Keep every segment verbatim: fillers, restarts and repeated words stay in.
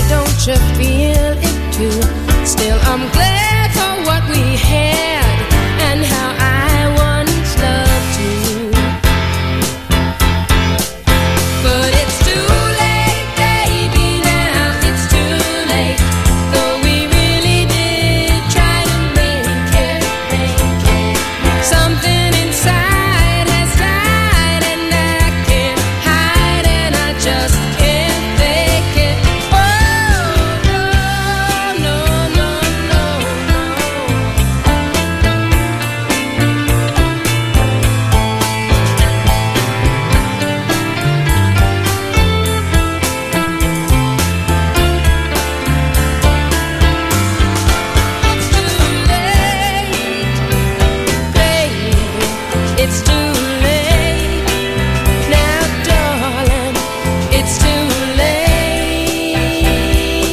don't you feel it too? Still I'm glad for what we had and how I once loved you. But it's too late, baby, now it's too late. Though we really did try to make it, make it. Something inside has died and I can't hide and I just can't fake it. Oh, no, no, no, no, no. It's too late, baby. It's too late. Now, darling, it's too late.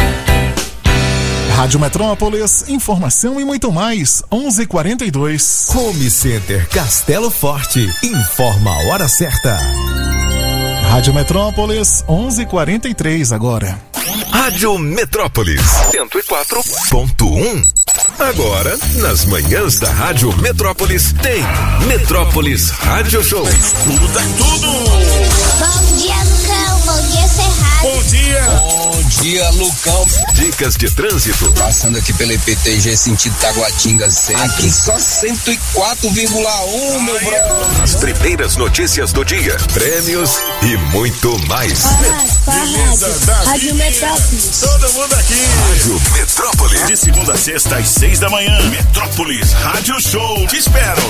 Rádio Metrópolis, informação e muito mais. onze e quarenta e dois. Home Center Castelo Forte informa a hora certa. Rádio Metrópolis, onze e quarenta e três agora. Rádio Metrópolis cento e quatro ponto um. Agora, nas manhãs da Rádio Metrópolis, tem Metrópolis Rádio Show. Tudo dá tudo. Bom dia, Lucão. Bom dia, Cerrado. Bom dia. Bom dia, Lucão. Dicas de trânsito. Passando aqui pela I P T G, sentido Taguatinga sempre. Aqui só cento e quatro vírgula um, meu brother. As primeiras notícias do dia. Prêmios e muito mais. Beleza, Davi. Rádio Metrópolis. Todo mundo aqui. Rádio Metrópolis. De segunda a sexta às seis da manhã. Metrópolis Rádio Show. Te espero.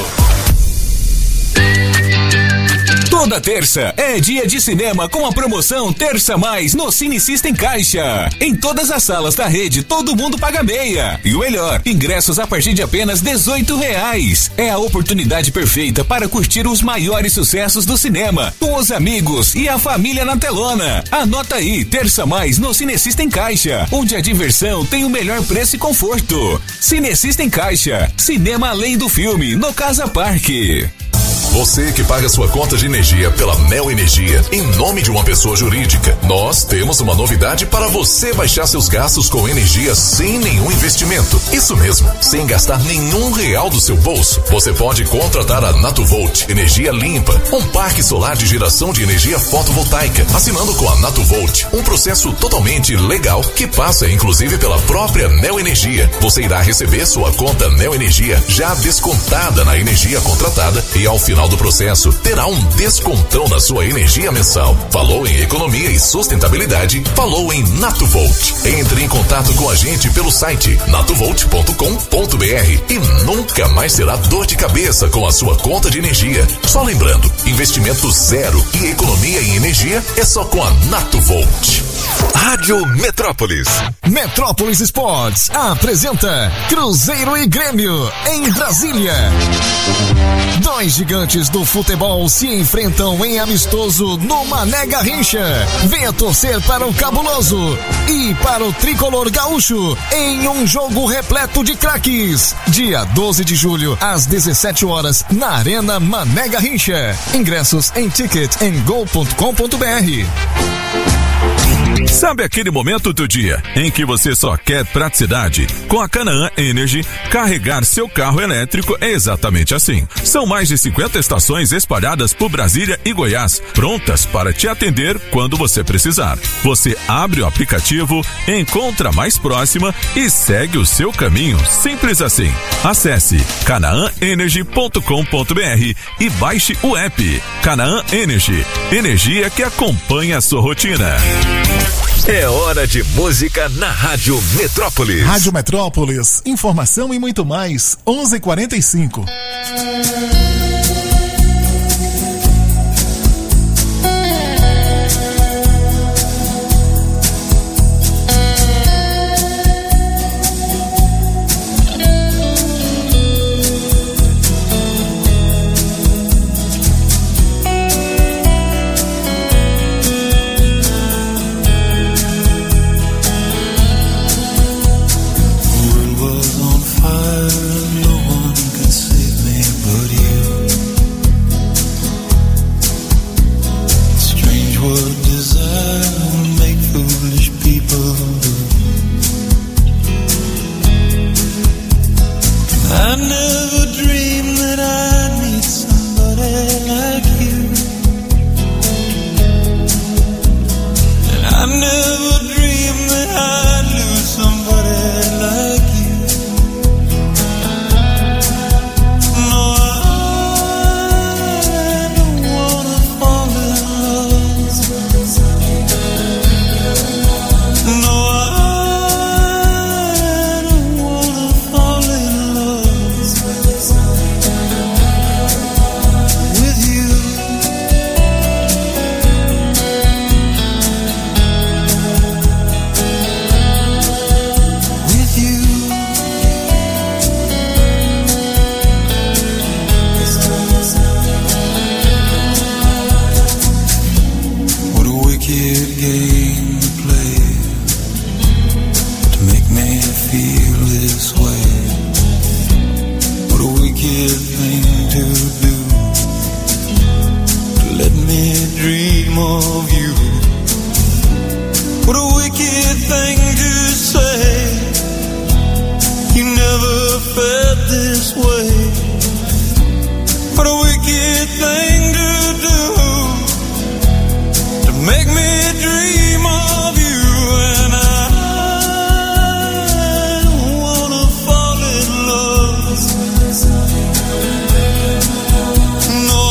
Toda terça é dia de cinema com a promoção Terça Mais no Cine System Caixa. Em todas as salas da rede, todo mundo paga meia. E o melhor, ingressos a partir de apenas dezoito reais. É a oportunidade perfeita para curtir os maiores sucessos do cinema, com os amigos e a família na telona. Anota aí, Terça Mais no Cine System Caixa, onde a diversão tem o melhor preço e conforto. Cine System Caixa, cinema além do filme, no Casa Parque. Você que paga sua conta de energia pela Neo Energia em nome de uma pessoa jurídica, nós temos uma novidade para você baixar seus gastos com energia sem nenhum investimento. Isso mesmo, sem gastar nenhum real do seu bolso. Você pode contratar a Natuvolt Energia Limpa, um parque solar de geração de energia fotovoltaica, assinando com a Natuvolt, um processo totalmente legal que passa inclusive pela própria Neo Energia. Você irá receber sua conta Neo Energia já descontada na energia contratada e ao final do processo terá um descontão na sua energia mensal. Falou em economia e sustentabilidade? Falou em Natuvolt. Entre em contato com a gente pelo site natuvolt ponto com ponto b r e nunca mais terá dor de cabeça com a sua conta de energia. Só lembrando, investimento zero e economia em energia é só com a Natuvolt. Rádio Metrópolis. Metrópolis Esportes apresenta Cruzeiro e Grêmio em Brasília. Dois gigantes do futebol se enfrentam em amistoso no Mané Garrincha. Venha torcer para o Cabuloso e para o Tricolor Gaúcho em um jogo repleto de craques. Dia doze de julho, às dezessete horas, na Arena Mané Garrincha. Ingressos em ticket and go ponto com ponto b r. Sabe aquele momento do dia em que você só quer praticidade? Com a Canaã Energy, carregar seu carro elétrico é exatamente assim. São mais de cinquenta estações espalhadas por Brasília e Goiás, prontas para te atender quando você precisar. Você abre o aplicativo, encontra a mais próxima e segue o seu caminho. Simples assim. Acesse canaã energy ponto com ponto b r e baixe o app. Canaã Energy, energia que acompanha a sua rotina. É hora de música na Rádio Metrópolis. Rádio Metrópolis, informação e muito mais. onze e quarenta e cinco. World was on fire and no one could save me but you. wicked thing to say. You never felt this way. What a wicked thing to do, to make me dream of you. And I wanna fall in love. No,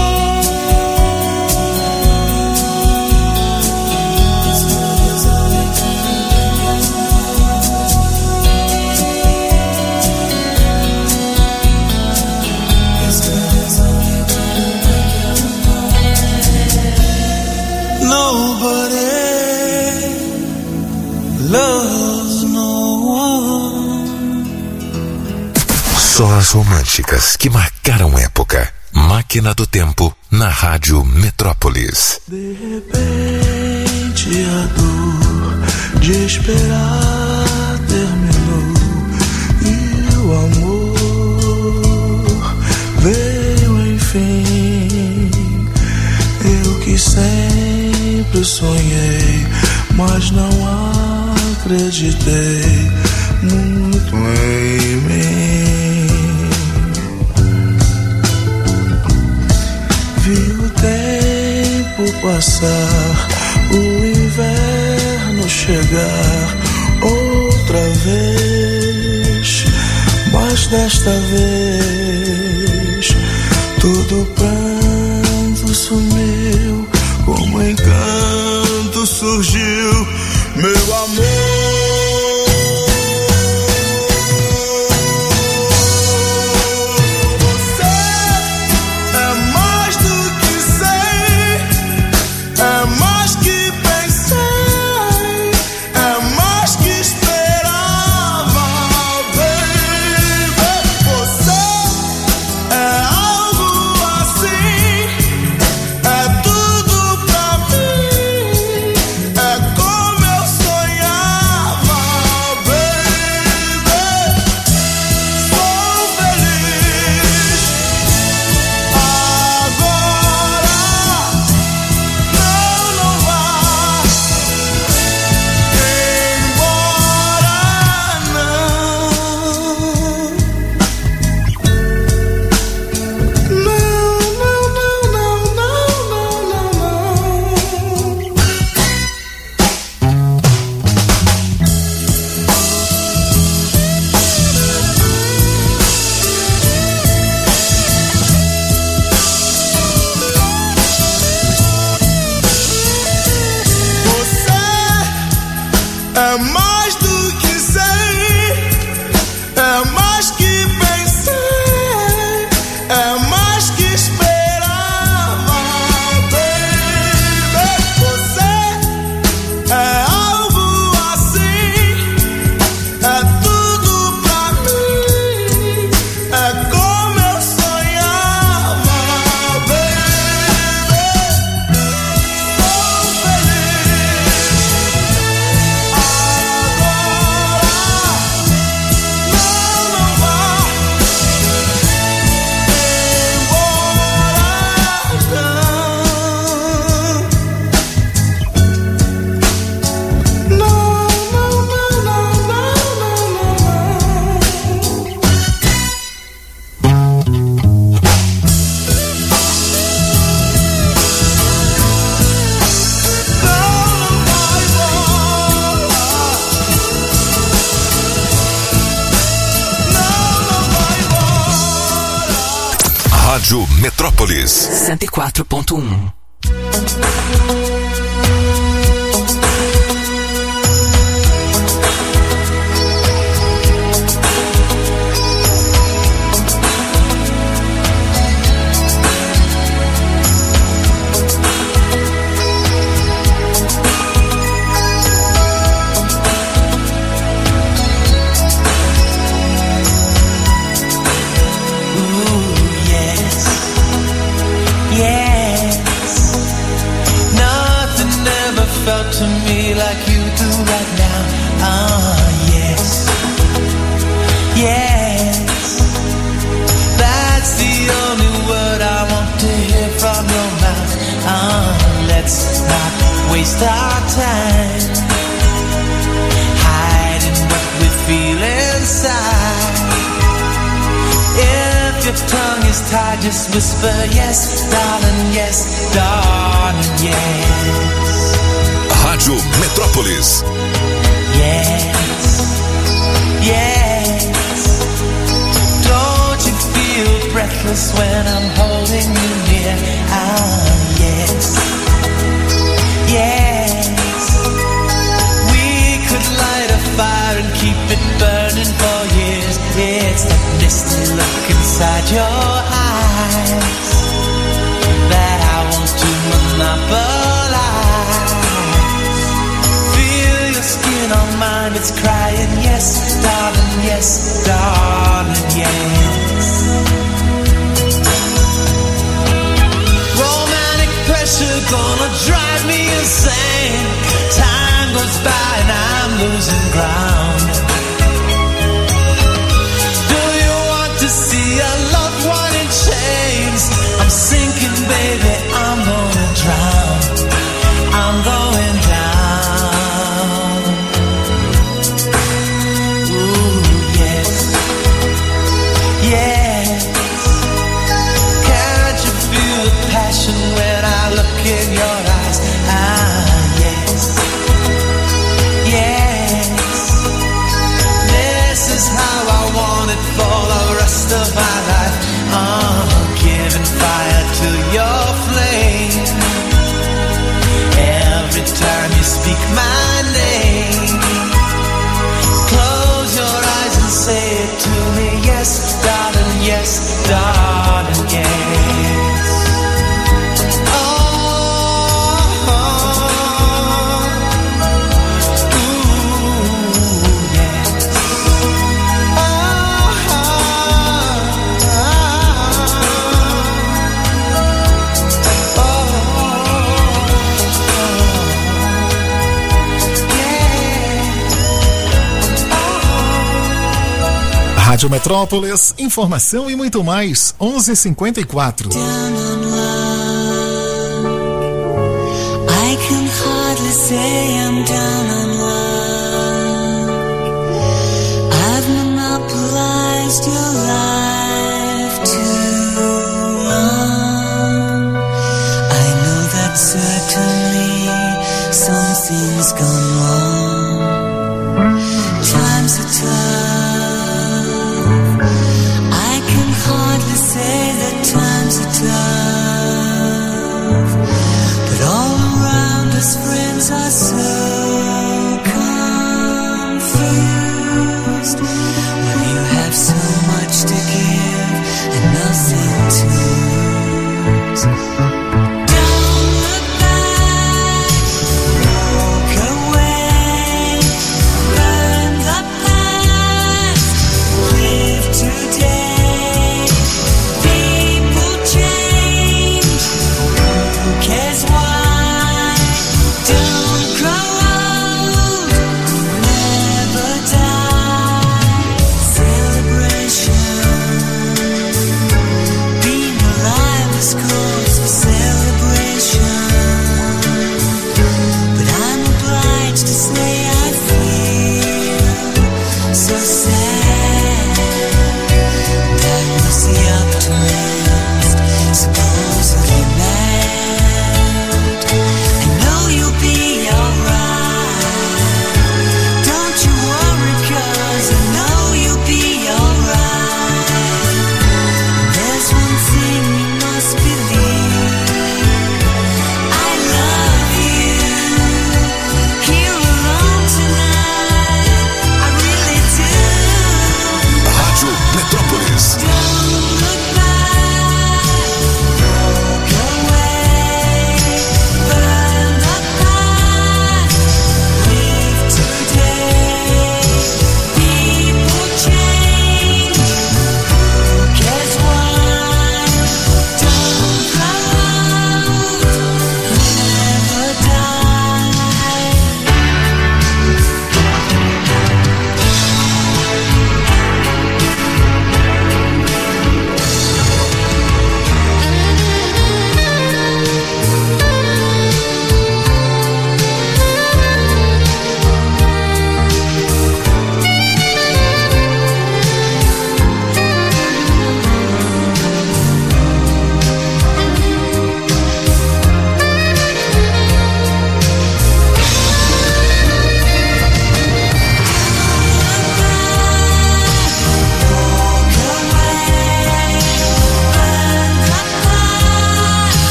Só as românticas que marcaram época. Máquina do Tempo na Rádio Metrópolis. De repente a dor de esperar terminou e o amor veio enfim. Eu que sempre sonhei, mas não acreditei muito em mim. Vi o tempo passar, o inverno chegar outra vez, mas desta vez todo pranto sumiu, como encanto surgiu meu amor. Rádio Metrópolis cento e quatro ponto um. Felt to me like you do right now. Ah, yes, yes. That's the only word I want to hear from your mouth. Ah, let's not waste our time. is tired, just whisper yes, darling, yes, darling, yes. Rádio Metrópolis. Yes, yes. Don't you feel breathless when I'm holding you near? Ah, yes, yes. We could light a fire and keep it burning for years. It's that misty look inside your eyes that I want to monopolize. Feel your skin on mine, it's crying, yes, darling, yes, darling, yes. Romantic pressure gonna drive me insane. Time goes by and I'm losing ground. Do you want to see a loved one in chains? I'm sinking, baby, I'm gonna drown. I'm going down. Ooh, yes, yes. Can't you feel the passion when I look in your eyes? Ah, yes, yes. This is how I want it for the rest of my life. I'm giving fire to your flame. Every time you speak my name, close your eyes and say it to me. Yes, darling, yes, darling, yes. Oh, oh, ooh, yes. Oh, oh, oh, Rádio Metrópolis, informação e muito mais. onze e cinquenta e quatro. I can hardly say I'm down on love. I've monopolized your life too long. I know that certainly something's gone wrong. Times are tough. I can hardly say that times are tough. But all around us friends are so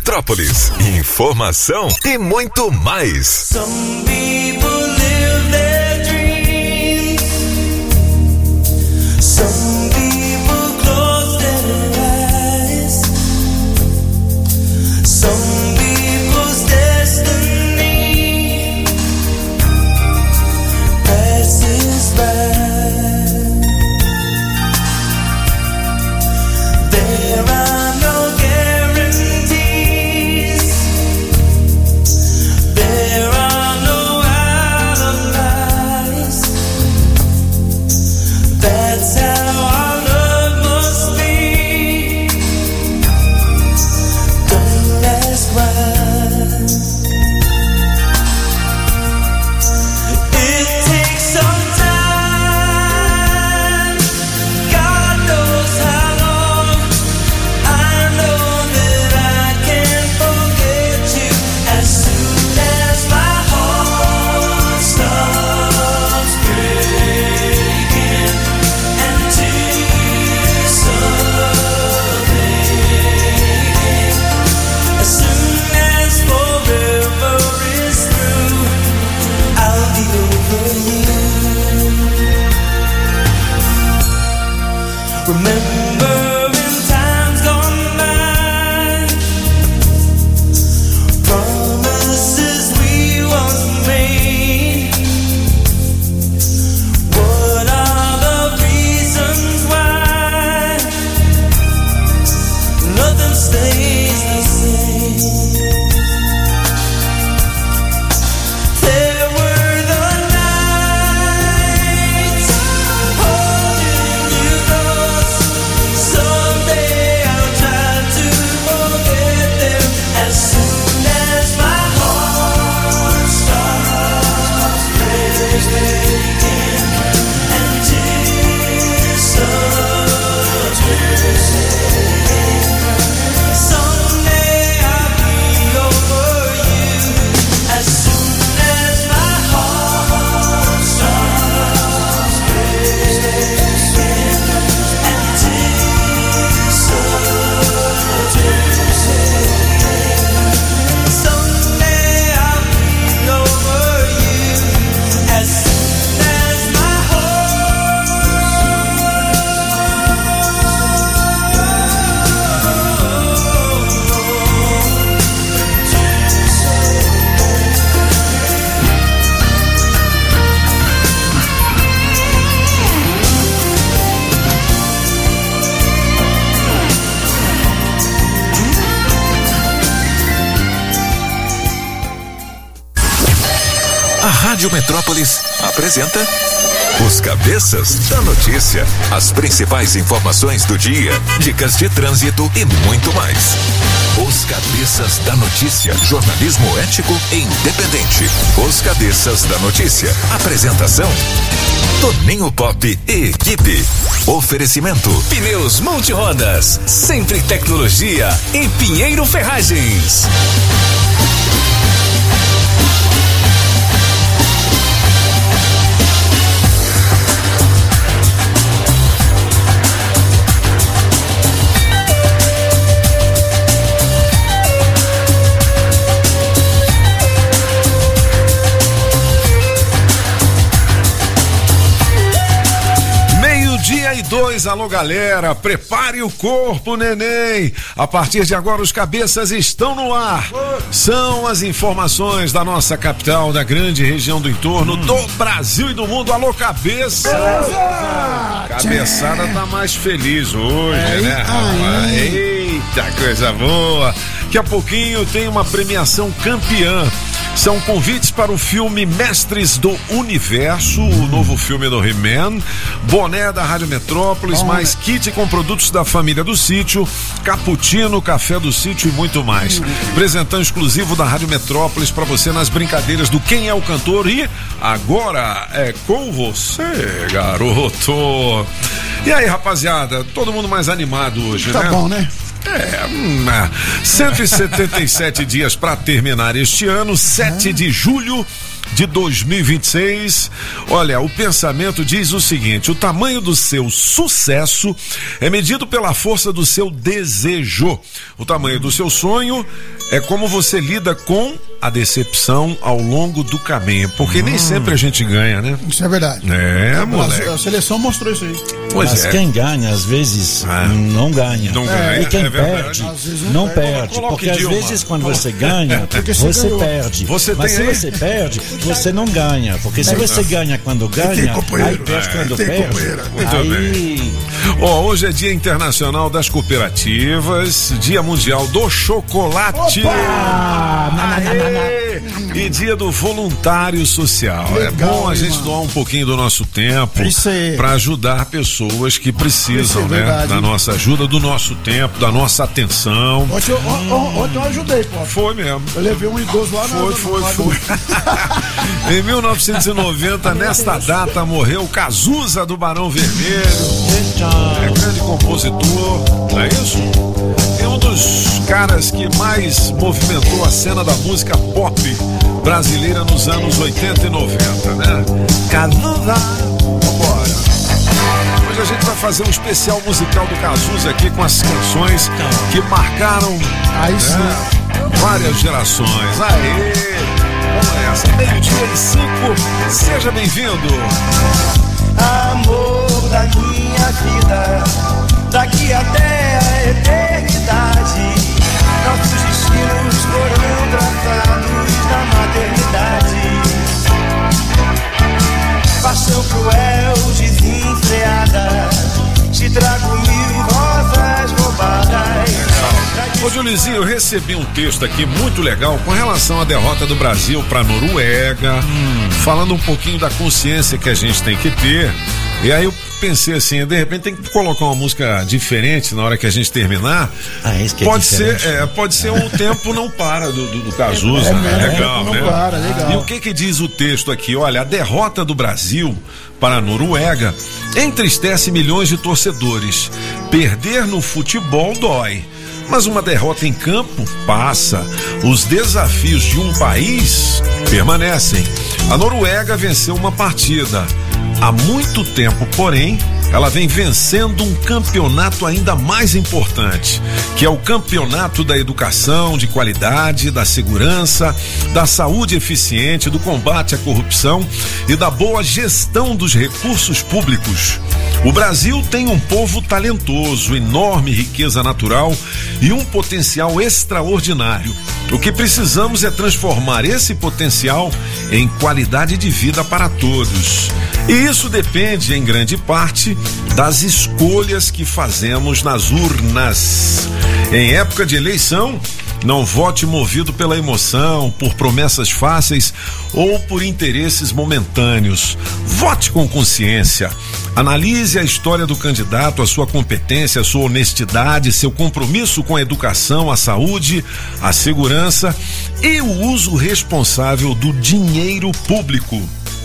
Metrópolis. Informação e muito mais. Some people live their dreams. Some people close their eyes. Some people's destiny passes by. There are no guarantees. There are no alibis. That's how our love must be. Don't ask why. It takes some time. God knows how long. I know that I can't forget you as soon as my heart stops breaking and tears start raining. As soon as forever is through, I'll be over you. Remember in times gone by, promises we once made. What are the reasons why nothing stays the same? There were the nights holding you close. Someday I'll try to forget them as soon as my heart stops breaking and tears start raining. Someday I'll be over you as soon as my heart stops breaking and tears start raining. Someday I'll be over you as soon as my A Rádio Metrópolis apresenta Os Cabeças da Notícia. As principais informações do dia, dicas de trânsito e muito mais. Os Cabeças da Notícia. Jornalismo ético e independente. Os Cabeças da Notícia. Apresentação: Toninho Pop e equipe. Oferecimento: Pneus Multirodas, sempre tecnologia em Pinheiro Ferragens. Dia e dois, alô galera, prepare o corpo, neném. A partir de agora os cabeças estão no ar. São as informações da nossa capital, da grande região do entorno, do Brasil e do mundo. Alô cabeça. Cabeçada tá mais feliz hoje, Aí, né, rapaz? Eita, coisa boa. Daqui a pouquinho tem uma premiação campeã. São convites para o filme Mestres do Universo, o novo filme do He-Man, boné da Rádio Metrópolis, Bom, mais né? kit com produtos da família do sítio, cappuccino, café do sítio e muito mais. Presentão exclusivo da Rádio Metrópolis para você nas brincadeiras do Quem é o Cantor. E agora é com você, garoto. E aí, rapaziada, todo mundo mais animado hoje, Tá né? bom, né? É, hum, cento e setenta e sete dias para terminar este ano, sete de julho. de dois mil e vinte e seis. Olha, o pensamento diz o seguinte: o tamanho do seu sucesso é medido pela força do seu desejo. O tamanho do seu sonho é como você lida com a decepção ao longo do caminho, porque hum. nem sempre a gente ganha, né? Isso é verdade. É, a, moleque. A seleção mostrou isso aí. Pois Mas é. quem ganha, às vezes, ah. não ganha. Não ganha. E quem é perde, não, não perde. perde. Porque às Dilma. vezes, quando você ganha, você, você ganhou. perde. Você Mas se tem você perde, você não ganha. Porque se É. você ganha quando ganha, aí perde É, quando tem perde. companheiro. Muito aí... bem. Ó, hoje é Dia Internacional das Cooperativas, Dia Mundial do Chocolate. Aê! E Dia do Voluntário Social. Legal, é bom a gente mano. doar um pouquinho do nosso tempo Isso aí. para ajudar pessoas que precisam, Isso é né? verdade. Da nossa ajuda, do nosso tempo, da nossa atenção. Ontem eu, on- ontem eu ajudei, pô. Foi mesmo. Eu levei um idoso lá na. Foi, foi, foi. Em mil novecentos e noventa, nesta data, morreu Cazuza do Barão Vermelho. É grande compositor, não é isso? É um dos caras que mais movimentou a cena da música pop brasileira nos anos oitenta e noventa, né? Cazuza, vambora. Hoje a gente vai fazer um especial musical do Cazuza aqui com as canções que marcaram Aí sim. né, várias gerações. Aê! Vamos nessa, meio-dia e cinco, seja bem-vindo. Amor da minha vida, daqui até a eternidade, nossos destinos foram traçados na maternidade. Paixão cruel, desenfreada, te trago mil rosas roubadas. Ô Julizinho, eu recebi um texto aqui muito legal com relação à derrota do Brasil para a Noruega, hum. falando um pouquinho da consciência que a gente tem que ter. E aí eu pensei assim, de repente tem que colocar uma música diferente na hora que a gente terminar. Ah, isso que é pode diferente. ser, é, pode ser O Tempo Não Para do, do, do Cazuza, É, né? é, Legal, não né? para, legal. E o que que diz o texto aqui? Olha, a derrota do Brasil para a Noruega entristece milhões de torcedores. Perder no futebol dói. Mas uma derrota em campo passa. Os desafios de um país permanecem. A Noruega venceu uma partida. Há muito tempo, porém, ela vem vencendo um campeonato ainda mais importante, que é o campeonato da educação de qualidade, da segurança, da saúde eficiente, do combate à corrupção e da boa gestão dos recursos públicos. O Brasil tem um povo talentoso, enorme riqueza natural e um potencial extraordinário. O que precisamos é transformar esse potencial em qualidade de vida para todos. E isso depende, em grande parte, das escolhas que fazemos nas urnas. Em época de eleição, não vote movido pela emoção, por promessas fáceis ou por interesses momentâneos. Vote com consciência. Analise a história do candidato, a sua competência, a sua honestidade, seu compromisso com a educação, a saúde, a segurança e o uso responsável do dinheiro público.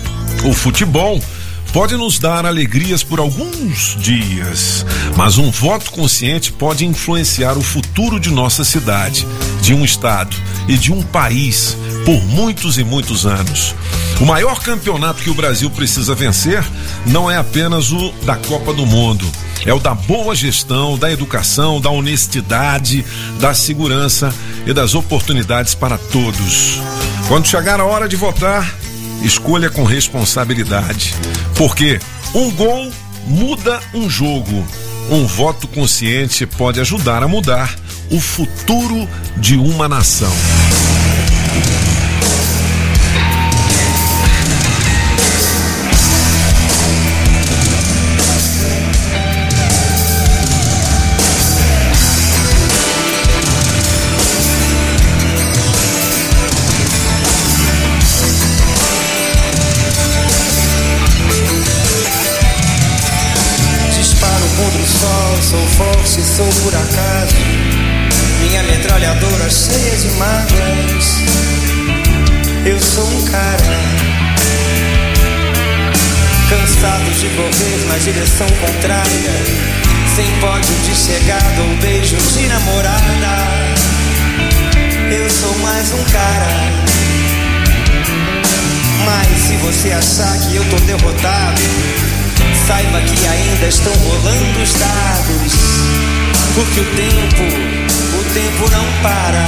O futebol pode nos dar alegrias por alguns dias, mas um voto consciente pode influenciar o futuro de nossa cidade, de um estado e de um país por muitos e muitos anos. O maior campeonato que o Brasil precisa vencer não é apenas o da Copa do Mundo, é o da boa gestão, da educação, da honestidade, da segurança e das oportunidades para todos. Quando chegar a hora de votar, escolha com responsabilidade, porque um gol muda um jogo. Um voto consciente pode ajudar a mudar o futuro de uma nação. Sou forte, sou por acaso. Minha metralhadora cheia de mágoas. Eu sou um cara cansado de correr na direção contrária, sem pódio de chegada ou beijo de namorada. Eu sou mais um cara Mas se você achar que eu tô derrotado, saiba que ainda estão rolando os dados. Porque o tempo, o tempo não para.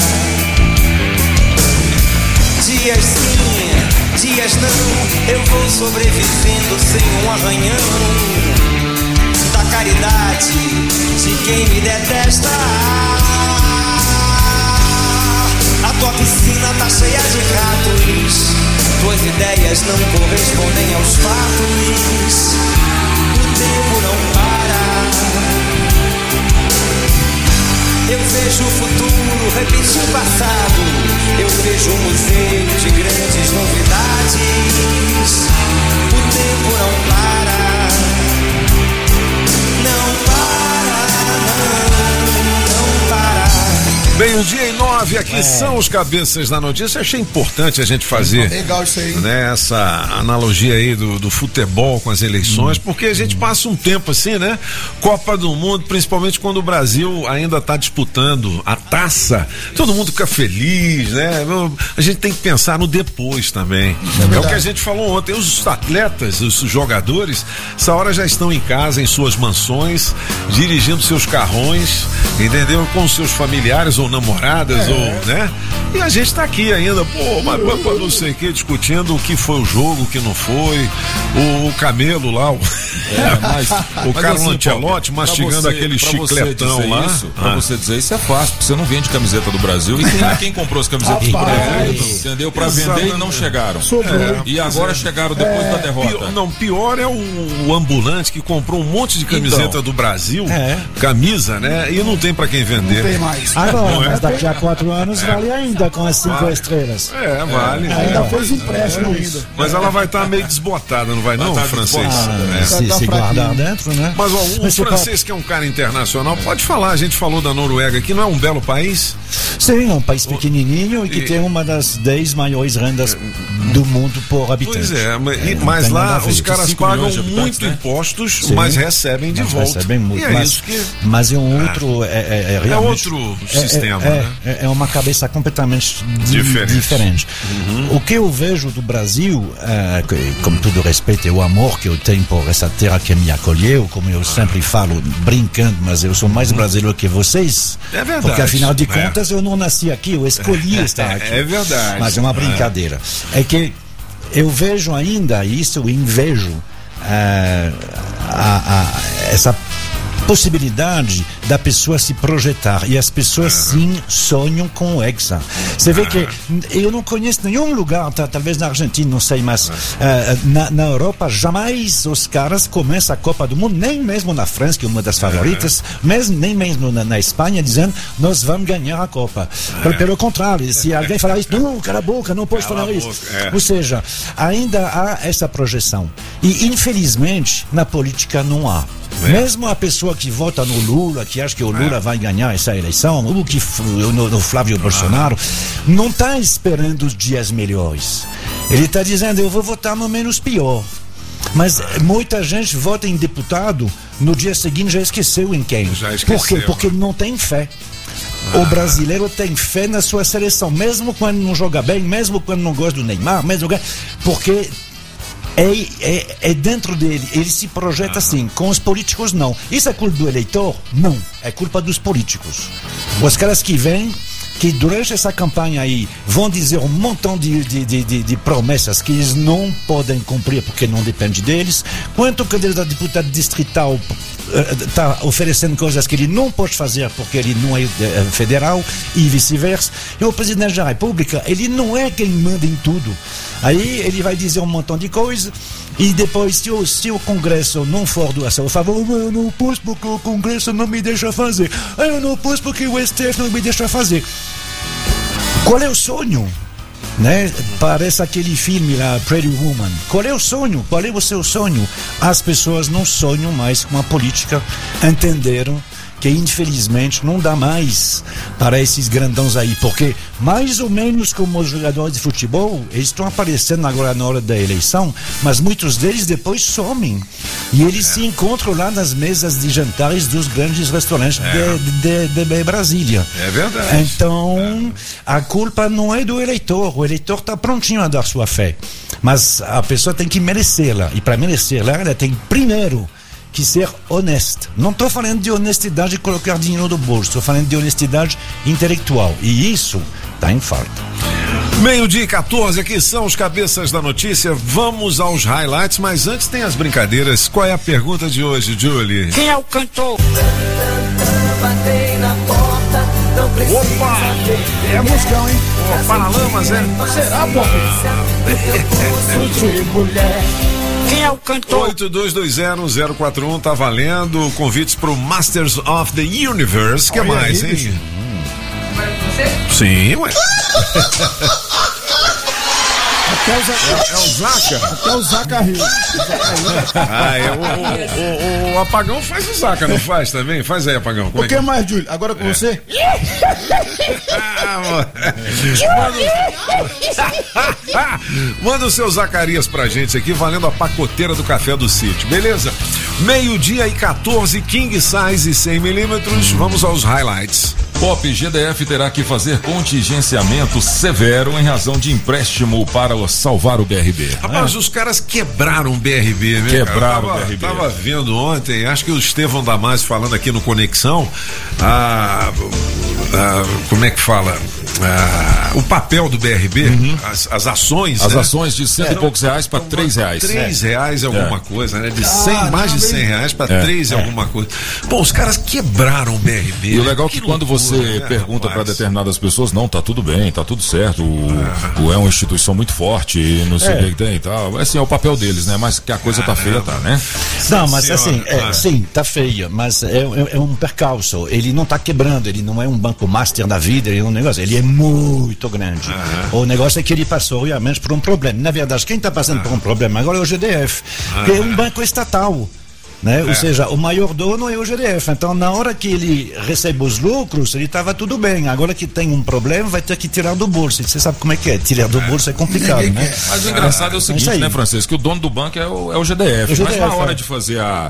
Dias sim, dias não, eu vou sobrevivendo sem um arranhão da caridade de quem me detesta. A tua piscina tá cheia de ratos, tuas ideias não correspondem aos fatos. O tempo não para. Eu vejo o futuro repetir o passado. Eu vejo um museu de grandes novidades. O tempo não para. Não para, não, não para. Meio-dia e nove, aqui É. são os cabeças da notícia. Achei importante a gente fazer Legal isso aí. né, essa analogia aí do, do futebol com as eleições, porque a gente passa um tempo assim, né? Copa do Mundo, principalmente quando o Brasil ainda está disputando a taça, todo mundo fica feliz, né? A gente tem que pensar no depois também. É, é o que a gente falou ontem. Os atletas, os jogadores, essa hora já estão em casa, em suas mansões, dirigindo seus carrões, entendeu? Com seus familiares ou namoradas, É. ou, né? E a gente tá aqui ainda, pô, mas, mas, mas não sei o que, discutindo o que foi o jogo, o que não foi, o, o Camelo lá, o, É, mas, o mas Carlo assim, Ancelotti Paulo, mastigando pra você- aquele pra você chicletão dizer lá. Isso, pra Ah. você dizer isso é fácil, porque você não vende camiseta do Brasil e quem, quem comprou as camisetas do Rapaz. Brasil, entendeu? Pra vender e não chegaram. Sobrou. É. E agora chegaram depois da derrota. Pior, não, pior é o, o ambulante que comprou um monte de camiseta Então. do Brasil, É. camisa, né? E não tem pra quem vender. Não tem mais. Agora, Não é? mas daqui a quatro anos vale ainda com as cinco Vale. estrelas. É, vale. Ainda É. fez empréstimo ainda. Mas ela vai estar meio desbotada, não vai não, Vai tá francês? desbotada. É. Se, Tá se guardar fraquinho. dentro, né? Mas ó, o Mas você francês que é um cara internacional, pode falar, a gente falou da Noruega aqui, não é um belo país? Sim, é um país pequenininho e que E- tem uma das dez maiores rendas do mundo por habitante. Pois é, mas, e- não mas tem nada a lá ver. os caras cinco pagam milhões de habitantes, muito né? impostos, Sim. mas recebem de Mas volta. recebem muito, e é mas, isso que... mas é um outro. É, é, é, realmente- outro é- sistema, é, né? é, é uma cabeça completamente di- Diferente. diferente. O que eu vejo do Brasil, é, que, com todo respeito, é o amor que eu tenho por essa terra que me acolheu, como eu sempre falo, brincando, mas eu sou mais brasileiro que vocês. É verdade. Porque afinal de É. contas eu não nasci aqui, eu escolhi estar aqui. É verdade. Mas é uma brincadeira. É que eu vejo ainda isso, eu invejo eh, a- a- essa possibilidade da pessoa se projetar e as pessoas sim sonham com o Hexa. Você vê que eu não conheço nenhum lugar, tá, talvez na Argentina, não sei, mas eh, na, na Europa jamais os caras começam a Copa do Mundo, nem mesmo na França, que é uma das favoritas, mesmo, nem mesmo na, na Espanha, dizendo nós vamos ganhar a Copa. Pelo, pelo contrário, se alguém falar isso, não, cala a boca, não pode Cala falar a isso. boca, é. Ou seja, ainda há essa projeção. E infelizmente na política não há. É. Mesmo a pessoa que vota no Lula, que acha que o Lula vai ganhar essa eleição, ou que f- no, no Flávio Bolsonaro, não está esperando os dias melhores. Ele está dizendo, eu vou votar no menos pior. Mas eh, muita gente vota em deputado, no dia seguinte já esqueceu em quem. Já esqueceu, Por quê? Porque não tem fé. O brasileiro tem fé na sua seleção, mesmo quando não joga bem, mesmo quando não gosta do Neymar, mesmo que- porque é, é, é dentro dele, ele se projeta assim. Com os políticos, não. Isso é culpa do eleitor? Não. É culpa dos políticos. Os caras que vêm, que durante essa campanha aí vão dizer um montão de, de, de, de, de promessas que eles não podem cumprir porque não depende deles. Quanto o candidato a deputado distrital está oferecendo coisas que ele não pode fazer porque ele não é eh, federal e vice-versa. E o presidente da República, ele não é quem manda em tudo. Aí ele vai dizer um montão de coisas e depois, se o, se o Congresso não for do a seu favor, eu não posso porque o Congresso não me deixa fazer. Eu não posso porque o S T F não me deixa fazer. Qual é o sonho? Né? Parece aquele filme lá, Pretty Woman. Qual é o sonho? Qual é o seu sonho? As pessoas não sonham mais com a política, entenderam que infelizmente não dá mais para esses grandões aí, porque mais ou menos como os jogadores de futebol, eles estão aparecendo agora na hora da eleição, mas muitos deles depois somem. E eles é. se encontram lá nas mesas de jantares dos grandes restaurantes é. de, de, de Brasília. É verdade. Então, é. a culpa não é do eleitor. O eleitor está prontinho a dar sua fé. Mas a pessoa tem que merecê-la. E para merecê-la, ela tem primeiro que ser honesta. Não estou falando de honestidade de colocar dinheiro no bolso, estou falando de honestidade intelectual. E isso está em falta. Meio-dia e quatorze, aqui são os cabeças da notícia. Vamos aos highlights, mas antes tem as brincadeiras. Qual é a pergunta de hoje, Julie? Quem é o cantor? Opa! É musicão, hein? Oh, Paralamas, é? Será, pô? Quem é o cantor? oito dois dois zero zero quatro um tá valendo. Convites pro Masters of the Universe. O que mais, aí, hein? Hum. Sim, ué. Até o Zaca. É, é o Zaca? Até o Zaca riu. Ah, é, o, o, o, o Apagão faz o Zaca, não faz também? Faz aí, Apagão. O que é mais, Júlio? Agora com é. você? Ah, manda... Manda o seu Zacarias pra gente aqui, valendo a pacoteira do Café do Sítio, beleza? Meio-dia e quatorze, king size cem milímetros. Vamos aos highlights. Pop, G D F terá que fazer contingenciamento severo em razão de empréstimo para salvar o B R B. Rapaz, é. os caras quebraram o B R B, né? Quebraram tava, o B R B. Tava vendo ontem, acho que o Estevão Damasio falando aqui no Conexão, ah, ah, como é que fala? Ah, o papel do B R B, uhum. as, as ações. As né? ações de cento é, e poucos reais para três reais. Três é. reais é alguma é. coisa, né? De cem, ah, mais de cem reais para é. três é. é alguma coisa. Pô, os caras quebraram o B R B. E o legal é que, que quando você né, pergunta para determinadas pessoas, não, tá tudo bem, tá tudo certo, o, ah. o é uma instituição muito forte, não sei o é. que tem e tal. Assim, é o papel deles, né? Mas que a coisa ah, tá feia, tá, né? Não, mas assim, é, ah. sim, tá feia, mas é, é, é um percalço. Ele não tá quebrando, ele não é um banco master da vida, ele é um negócio, ele é muito grande. Uhum. O negócio é que ele passou realmente por um problema. Na verdade, quem está passando uhum. por um problema agora é o G D F, uhum. que é um banco estatal. Né? É. Ou seja, o maior dono é o G D F. Então, na hora que ele recebe os lucros, ele estava tudo bem. Agora que tem um problema, vai ter que tirar do bolso. Você sabe como é que é? Tirar do bolso é complicado, né? Mas o engraçado é o seguinte, é né, Francisco? Que o dono do banco é o, é o G D F. O G D F. Mas na hora é. de fazer a...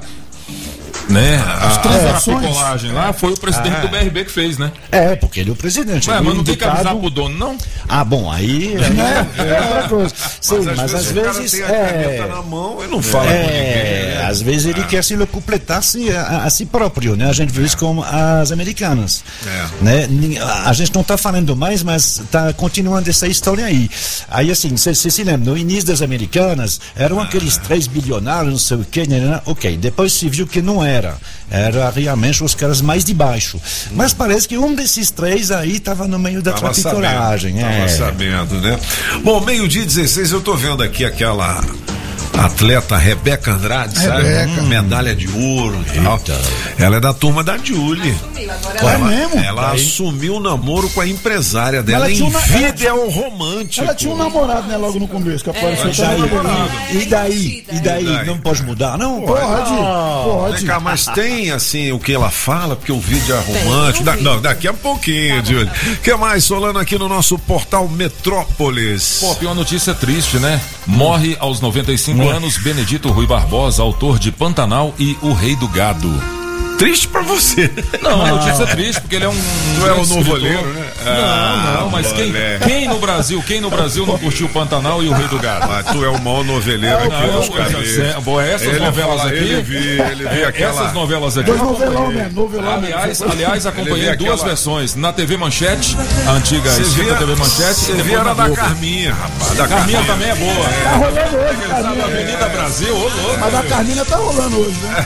né? A, a picolagem lá foi o presidente ah. do B R B que fez, né? É, porque ele é o presidente. Ué, ele mas não indicado... tem que avisar pro dono, não? Ah, bom, aí é, é outra coisa. Sim, mas, mas às vezes, vezes tem a é, caneta na mão e não fala é, com ninguém. Né? Às vezes ele ah. quer se completar-se a, a si próprio, né? A gente viu isso com as americanas. É. Né? A gente não está falando mais, mas está continuando essa história aí. Aí assim, você se lembra, no início das americanas, eram ah. aqueles três bilionários, não sei o que, né? Ok, depois se viu que não era. Era realmente os caras mais de baixo. Hum. Mas parece que um desses três aí estava no meio da trapicolagem. Estava é. sabendo, né? Bom, meio-dia e dezesseis, eu tô vendo aqui aquela atleta Rebeca Andrade, sabe? Rebeca. Medalha de ouro e tal. Ela é da turma da Julie. Ela, ela, mesmo? ela assumiu o namoro com a empresária dela em uma, vida é um romântico. Ela tinha um namorado, né, logo no começo, que apareceu. É, e daí? E daí? E daí? Não pode mudar, não? Pode. Pode. Vem cá, mas tem, assim, o que ela fala, porque o vídeo é romântico. Da, não, daqui a pouquinho, Julie. O que mais, Solano, aqui no nosso portal Metrópolis? Pô, uma notícia triste, né? Morre aos noventa e cinco anos Benedito Rui Barbosa, autor de Pantanal e O Rei do Gado. Triste pra você. Não, a notícia é triste, porque ele é um. Tu é o novoleiro, né? Não, não, mas quem, quem no Brasil, quem no Brasil não curtiu o Pantanal e o Rei do Gado? Mas tu é o maior noveleiro aqui, não, nos cabelos. Boa, essas ele novelas fala, aqui. Ele viu, ele viu aquela... Essas novelas aqui. Novelão, né? Novelão. Aliás, aliás, acompanhei duas aquela... versões. Na T V Manchete, a antiga extinta T V Manchete. Você viu a da Carminha, rapaz. Da Carminha também é boa. Tá rolando hoje, Carminha. Avenida Brasil, ô louco. Mas a Carminha tá rolando hoje, né?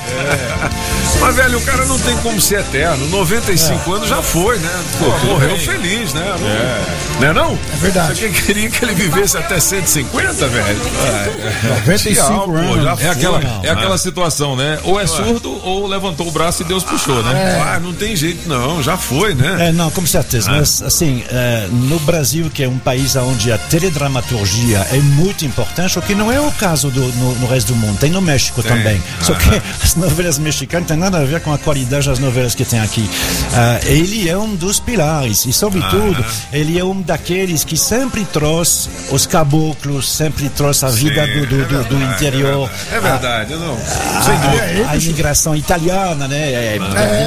Mas, velho, o cara não tem como ser eterno. noventa e cinco é. anos já foi, né? Pô, morreu feliz, né? É. Não é não? É verdade. Você queria que ele vivesse até cento e cinquenta, velho? É. noventa e cinco anos. Já é aquela, é aquela situação, né? Ou é surdo ou levantou o braço e Deus puxou, né? É. Ah, não tem jeito não, já foi, né? É, não, com certeza. Ah. Mas, assim, é, no Brasil, que é um país onde a teledramaturgia é muito importante, o que não é o caso do, no, no resto do mundo. Tem no México tem. também. Ah. Só que as novelas mexicanas não tem nada a ver ver com a qualidade das novelas que tem aqui. Uh, ele é um dos pilares e, sobretudo, ah. ele é um daqueles que sempre trouxe os caboclos, sempre trouxe a vida Sim, do, do, é verdade, do interior. É verdade, a, não. Sem a, dúvida. A imigração italiana, né? É,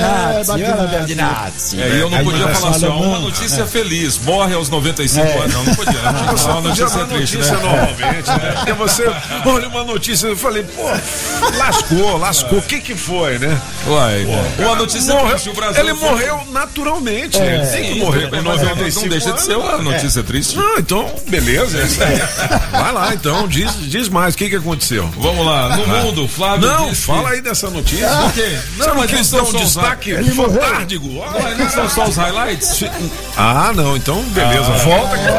Berdinazzi. É, e eu não podia falar assim, ó, uma notícia é. feliz, morre aos noventa e cinco é. anos. Não, não podia. Não podia falar uma notícia triste, notícia né? Normalmente, né? Porque você olha uma notícia, eu falei, pô, lascou, lascou. O que que foi, né? Uai, pô, uma notícia morreu, triste, o Brasil ele foi... morreu naturalmente. É, ele tem que morrer com noventa e cinco Não deixa de ser uma notícia é. triste. Não, então, beleza. É isso aí. Vai lá, então, diz, diz mais, o que que aconteceu? Vamos lá, no Vai. mundo, Flávio Não, disse... fala aí dessa notícia. Ah, okay. Não, não, mas mas são um destaque fantárdigo. Não, não são só os highlights? Ah, não, então, beleza, ah, volta aqui.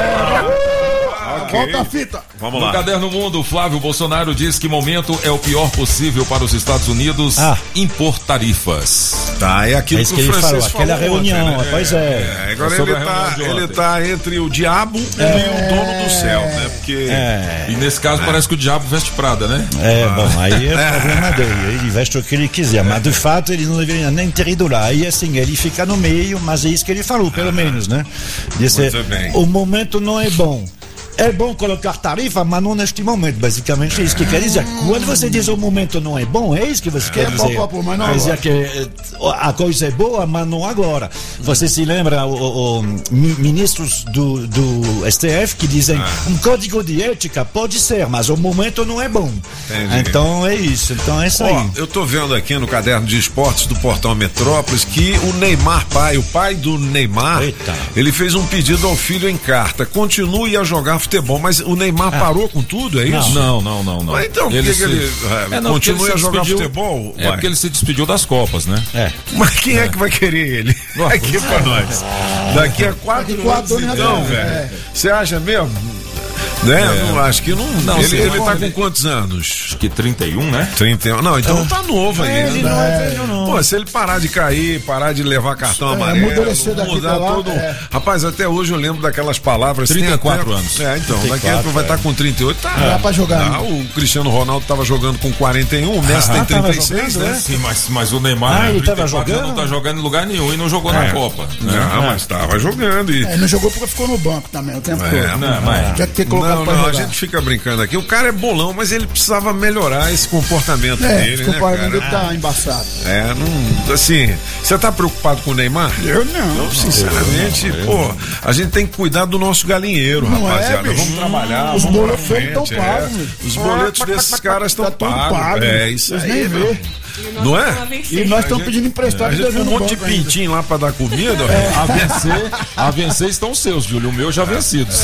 Okay. Volta a fita. Vamos no lá. Caderno Mundo, Flávio Bolsonaro diz que momento é o pior possível para os Estados Unidos ah. impor tarifas. Tá, é aquilo é que, que o ele francês falou, aquela falou reunião, ontem, né? pois é. é agora ele tá, ele tá entre o diabo é. e o dono do céu, né? Porque... É. E nesse caso é. parece que o diabo veste Prada, né? É, ah. bom, aí é o problema dele, ele veste o que ele quiser, mas de fato ele não deveria nem ter ido lá. Aí assim, ele fica no meio, mas é isso que ele falou, pelo ah. menos, né? Disse, o momento não é bom. É bom colocar tarifa, mas não neste momento. Basicamente é isso que quer dizer. Quando você diz o momento não é bom, é isso que você quer dizer. Quer dizer que a coisa é boa, mas não agora. Você se lembra o, o, ministros do, do S T F que dizem um código de ética pode ser, mas o momento não é bom. Entendi. Então é isso. Então é isso aí. Ó, eu tô vendo aqui no caderno de esportes do Portal Metrópolis que o Neymar pai, o pai do Neymar, Eita. ele fez um pedido ao filho em carta. Continue a jogar futebol, mas o Neymar ah. parou com tudo, é isso? Não, não, não, não. Mas então, por que, que ele, ele é, não, continua ele a jogar futebol? É vai. porque ele se despediu das Copas, né? É. Mas quem é, é que vai querer ele? Aqui pra nós. Daqui a quatro, quatro anos, então, velho. Você acha mesmo? Né? É. Não, acho que não. não ele ele tá com quantos anos? Acho que trinta e um, né? trinta e um. Não, então é. tá novo é, ainda. Ele não é velho, não. Pô, se ele parar de cair, parar de levar cartão é, amarelo, mudar todo. É. Rapaz, até hoje eu lembro daquelas palavras. trinta e quatro anos. É, então. trinta e quatro, daqui a pouco vai estar tá com trinta e oito. Tá. Dá pra jogar. Tá, o Cristiano Ronaldo tava jogando com quarenta e um, o Messi ah, tem trinta e seis, jogando, né? Sim, mas, mas o Neymar ah, ele tava jogando? não tá jogando em lugar nenhum e não jogou na Copa. Não, mas tava jogando. É, não jogou porque ficou no banco também o tempo todo. Não, mas. Já que ter colocado pra jogar. A gente fica brincando aqui, o cara é bolão, mas ele precisava melhorar esse comportamento é, dele, esse né, comportamento cara? dele tá embaçado. É, não, assim, você tá preocupado com o Neymar? Eu não. Então, sinceramente, eu não, eu pô, não. a gente tem que cuidar do nosso galinheiro, não rapaziada. É, vamos trabalhar, os vamos boletos estão pagos. É. Os boletos desses caras estão pagos. Pago. É, isso Eles aí. nem vê. Não é? E nós estamos pedindo emprestado. A gente tem um monte de pintinho lá pra dar comida. É. A vencer, a vencer estão seus, Júlio. O meu já vencidos.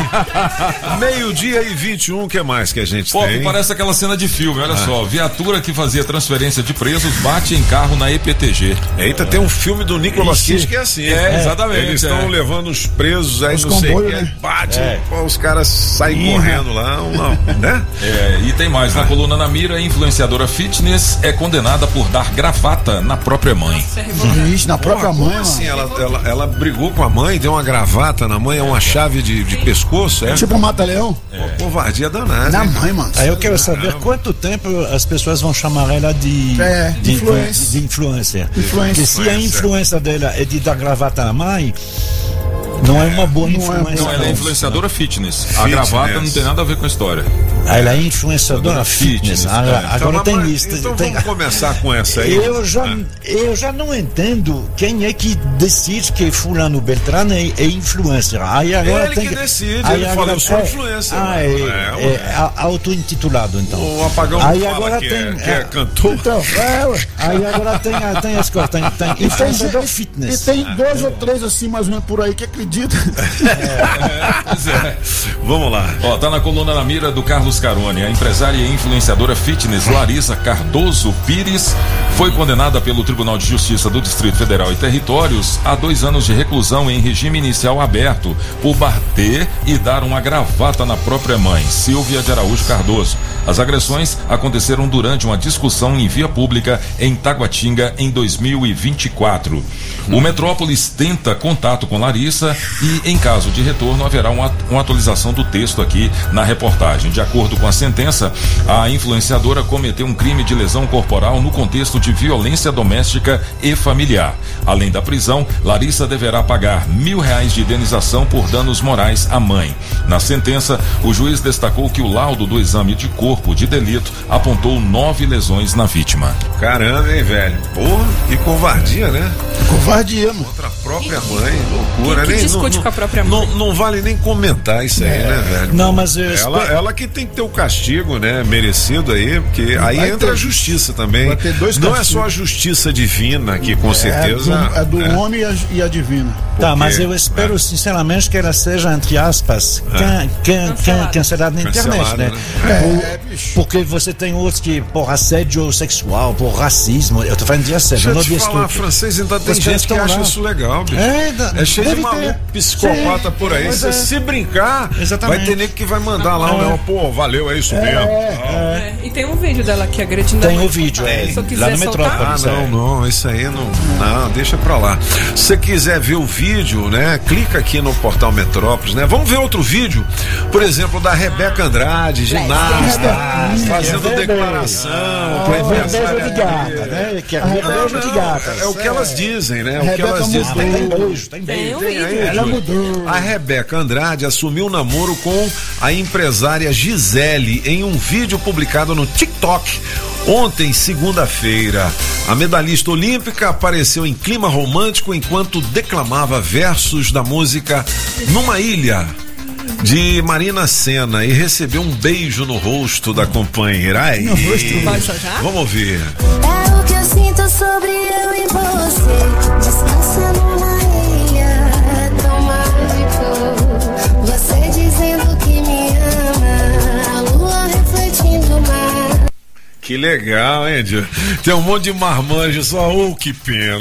É, meio-dia e vinte e um, o que mais que a gente Pô, tem? Parece aquela cena de filme, olha ah. só. Viatura que fazia transferência de presos bate em carro na E P T G. Eita, tem um filme do Nicolas Cage que é assim. É, exatamente. Eles estão é. levando os presos aí, os não sei o que, né? bate, é. pô, os caras saem correndo lá, não, né? É, e tem mais, na coluna na mira, a influenciadora fitness é condenada por dar gravata na própria mãe. Isso, na própria Pô, mãe, assim, ela, ela, ela brigou com a mãe, deu uma gravata na mãe, é uma chave de, de pescoço, é? Tipo um mata-leão? É. Covardia danada. Na mãe, mano. Aí eu quero saber quanto tempo as pessoas vão chamar ela de, é, de, influencer. de, de influencer. influencer. Porque se a influência dela é de dar gravata na mãe, não é uma boa influência. Não, ela é influenciadora fitness. A gravata não tem nada a ver com a história. Ah, ela é influenciadora fitness. fitness. Ah, é. Agora então, tem mas, isso. Então tem... vamos começar com essa aí. Eu já, ah. eu já não entendo quem é que decide que fulano Beltrano é, é influencer. Aí agora ele tem que decide, aí ele agora, fala, eu sou é, influencer. Ah, é, é, é auto-intitulado, então. O Apagão aí fala agora que, tem, é, que é cantor. Então, é, aí agora tem, tem as coisas, tem, tem influenciador fitness. E tem dois ou três assim, mais ou menos por aí, que acredita. É. É. Vamos lá. Ó, tá na coluna na mira do Carlos Carone. A empresária e influenciadora fitness Larissa Cardoso Pires foi condenada pelo Tribunal de Justiça do Distrito Federal e Territórios a dois anos de reclusão em regime inicial aberto por bater e dar uma gravata na própria mãe, Silvia de Araújo Cardoso. As agressões aconteceram durante uma discussão em via pública em Taguatinga em dois mil e vinte e quatro. O Metrópolis tenta contato com Larissa e, em caso de retorno, haverá uma, uma atualização do texto aqui na reportagem. De acordo com a sentença, a influenciadora cometeu um crime de lesão corporal no contexto de violência doméstica e familiar. Além da prisão, Larissa deverá pagar mil reais de indenização por danos morais à mãe. Na sentença, o juiz destacou que o laudo do exame de corpo de delito apontou nove lesões na vítima. Caramba, hein, velho? Porra, que covardia, né? Covardia, mano. Contra a própria mãe, loucura. Quem que nem, discute não, com a própria mãe? Não, não vale nem comentar isso aí, É. né, velho? Não, mas eu ela, espero- ela que tem que ter o castigo, né, merecido aí, porque aí Vai entra ter- a justiça também. vai ter dois não é castigos. só a justiça divina que com certeza É do, é do é. homem e a, e a divina. Tá, Porque- mas eu espero sinceramente que ela seja, entre aspas, can, can, can, cancelada na internet, Cancelada, né? né? Por- porque você tem outros que por assédio sexual, por racismo, eu tô falando de assédio, Deixa eu não te de falar, estupro. francês, ainda tem Os caras gente que estão acha lá. isso legal, bicho. É, da- É cheio de deve ter. maluco psicopata Sim, por aí. pois Se, é. se brincar, Exatamente. vai ter nego que vai mandar lá, É. né? Pô, valeu, é isso mesmo. É, e tem um vídeo dela aqui agredindo Tem a mãe. o vídeo, é, Se eu lá quiser no soltar. Ah, Metrópolis. não, não, isso aí não, não, deixa pra lá. Se você quiser ver o vídeo, né, clica aqui no portal Metrópolis, né, vamos ver outro vídeo, por exemplo, da Rebeca Andrade, ginasta, fazendo declaração, pro aniversário Beijo de gata, né? Que é beijo de gata. É o que elas dizem, né? O que Rebeca elas dizem. mudou. Tem beijo, tem Tem beijo. um Tem aí, vídeo. Ela Júlio? mudou. A Rebeca Andrade assumiu um namoro com a empresária Gisele em um vídeo publicado no TikTok ontem, segunda-feira. A medalhista olímpica apareceu em clima romântico enquanto declamava versos da música Numa Ilha, de Marina Sena, e recebeu um beijo no rosto da companheira. Aí, Pode soltar? vamos ver. É o que eu sinto sobre eu e você. Descansa numa ilha, é tão mágico. Você dizendo que me ama, a lua refletindo o mar. Que legal, hein, Dio? Tem um monte de marmanjo só. Oh, que pena.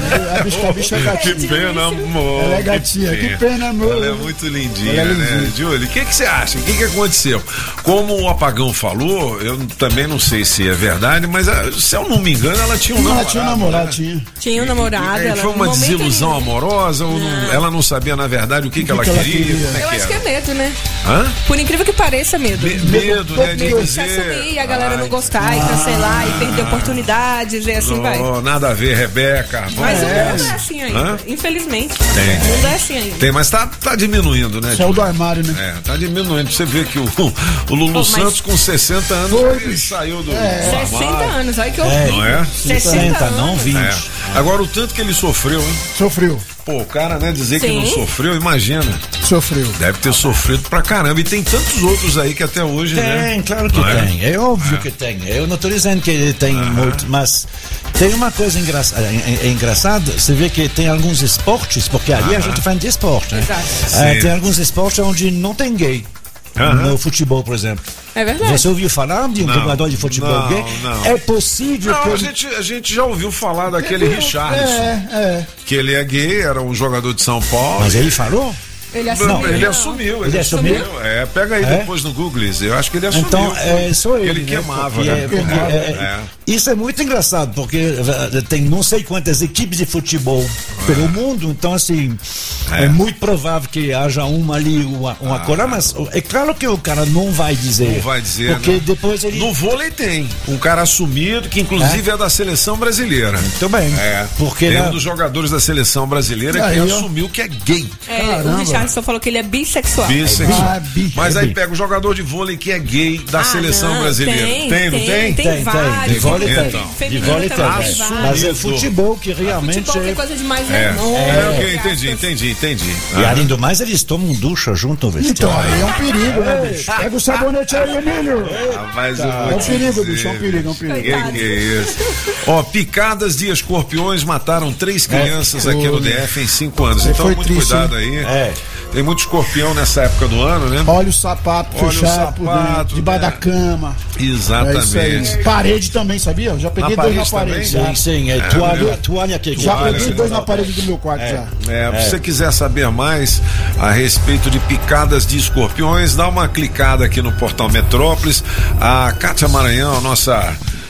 A bicha, a bicha é Que gatinha. pena, amor. Ela é gatinha, que pena, amor. Ela é muito lindinha, Ela é né, lindinha. Júlio? O que que você acha? O que que aconteceu? Como o Apagão falou, eu também não sei se é verdade, mas ah, se eu não me engano, ela tinha um Não, ela namorado. tinha um namorado, né? tinha. Tinha um namorado. E ela, foi no uma momento desilusão nenhum. amorosa? Ou não- ela não sabia, na verdade, o que, que, ela, que ela queria? queria? Como é Eu que acho que era? é medo, né? Hã? Por incrível que pareça, medo. Me- medo, né, de Medo de se dizer... assumir e a galera Ai, não gostar e cancelar e perder oportunidades e assim vai. oh, nada a ver, Rebeca. Mas o Vamos- mundo é assim ainda, Hã? infelizmente. Tem. O mundo é assim ainda. Tem, mas tá, tá diminuindo, né? Saiu do armário, né? É, tá diminuindo. Você vê que o, o Lulu Pô, mas- Santos, com sessenta anos, ele saiu do. do sessenta armário. anos, olha que eu É. Não é? sessenta não anos. vinte. É. Agora, o tanto que ele sofreu, hein? Sofreu, Pô, o cara, né, dizer que Sim. não sofreu, imagina. sofreu. Deve ter sofrido pra caramba. E tem tantos outros aí que até hoje, né? Tem, claro que Não é? tem. É óbvio que tem. Eu não estou dizendo que ele tem muito, mas tem uma coisa engraçada. É, é engraçado, você vê que tem alguns esportes, porque ali a gente fala de esporte, né? Exato. É, Sim. tem alguns esportes onde não tem gay. Aham. No futebol, por exemplo. É verdade. Você ouviu falar de um Não, jogador de futebol não, gay? não. É possível Não, que a ele- gente, a gente já ouviu falar daquele Richarlison. É, é. Que ele é gay, era um jogador de São Paulo. Mas ele falou? Ele Não, assumiu. ele não. assumiu. Ele assumiu? É, pega aí É? depois no Google, eu acho que ele assumiu. Então, é só ele. Ele né? queimava, Porque né? é- porque Queimava, é- é. Isso é muito engraçado, porque eh, tem não sei quantas equipes de futebol pelo mundo, então, assim, é. É. muito provável que haja uma ali, uma, uma Ah. coisa, mas é claro que o cara não vai dizer. Não vai dizer, Porque não. depois ele. No vôlei tem um cara assumido que inclusive é, da seleção brasileira. Muito bem. É. Porque tem na- um dos jogadores da seleção brasileira Aí, que ó. assumiu que é gay. É, o Caramba. Richardson falou que ele é bissexual. Bissexual. Ah, bi. Mas É aí bi. pega o jogador de vôlei que é gay da Ah, seleção não, brasileira. tem, tem, não tem, tem? tem. Tem, vários, tem. De vôlei então. tem. feminino De também vôlei tem tem. vários. Mas é futebol que realmente. Futebol que é é- coisa de mais É. vergonha. É, ok, entre entendi, aspas. entendi, entendi. E Ah. além do mais, eles tomam ducha junto ao Então, vestiário. aí é um perigo, né, bicho? Pega o sabonete aí, Emílio. Rapaz, eu É vou um te perigo, dizer. bicho, é um perigo, é um perigo. Que que é isso? Ó, picadas de escorpiões mataram três crianças aqui no D F em cinco anos. Aí Então, foi muito triste, cuidado né? aí. É. Tem muito escorpião nessa época do ano, né? Olha o sapato Olha o fechado por sapato, dentro, debaixo né? da cama. É isso Exatamente. aí. Parede também, sabia? Eu já peguei Na dois na parede parede. também? Já, Sim, sim, é, É, toalha, né? toalha que já Toalha, peguei sim. dois na parede do meu quarto já. É, se você quiser saber mais a respeito de picadas de escorpiões, dá uma clicada aqui no portal Metrópolis. A Kátia Maranhão, nossa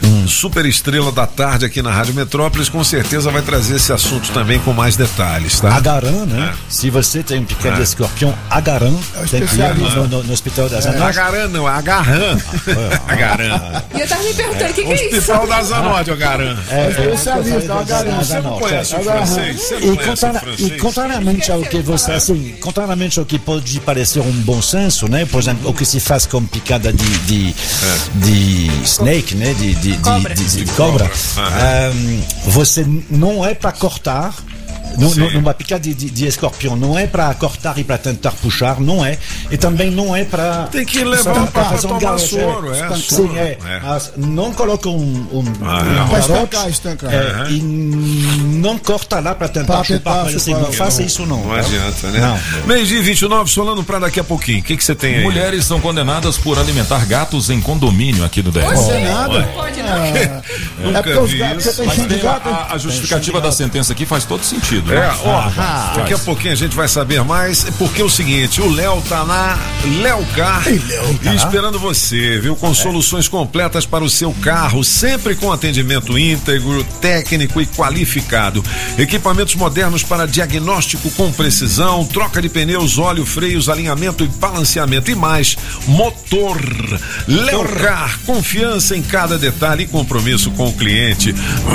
super estrela da tarde aqui na Rádio Metrópolis, com certeza vai trazer esse assunto também com mais detalhes, tá? Agaran, né? É. Se você tem um piquete é. de escorpião, Agaran, é tem que ir no, no, no Hospital das Zanotti. Agaran não, Agarran. Agaran. E eu tava me perguntando, o que, que é isso? Hospital das Zanotti, Agaran. É especialista, Agaran. Você não conhece o francês? Você não conhece o francês? E contrariamente ao que você, assim, contrariamente ao que pode parecer um bom senso, né? Por exemplo, o que se faz com picada de, de, é. de snake, né? De, de, de cobra. De, de, de cobra. Um, você não é para cortar. No, no, numa picada de, de, de escorpião, não é para cortar e para tentar puxar, não é. E também não é para. Tem que levar para fazer um tomar soro, é. Sim, é. é. Mas não coloca um. um, ah, um para estancar, estancar. É, uhum. E não corta lá para tentar chupar. Mas assim, não faça isso, não. Não adianta, né? Não. Meio-dia vinte e nove, Solano, para daqui a pouquinho. O que, que você tem aí? Mulheres são condenadas por alimentar gatos em condomínio aqui do D F. Não é nada. Pode não. É, Nunca é porque os vi gatos, isso. você tem Mas cheio de tem gato. a, a justificativa da sentença aqui faz todo sentido. É, né? ó, Ah, daqui a pouquinho a gente vai saber mais, porque é o seguinte, o Léo tá na Léo Car e esperando você, viu? Com soluções completas para o seu carro, sempre com atendimento íntegro, técnico e qualificado. Equipamentos modernos para diagnóstico com precisão, troca de pneus, óleo, freios, alinhamento e balanceamento e mais. Motor. Léo Car, confiança em cada detalhe e compromisso com o cliente.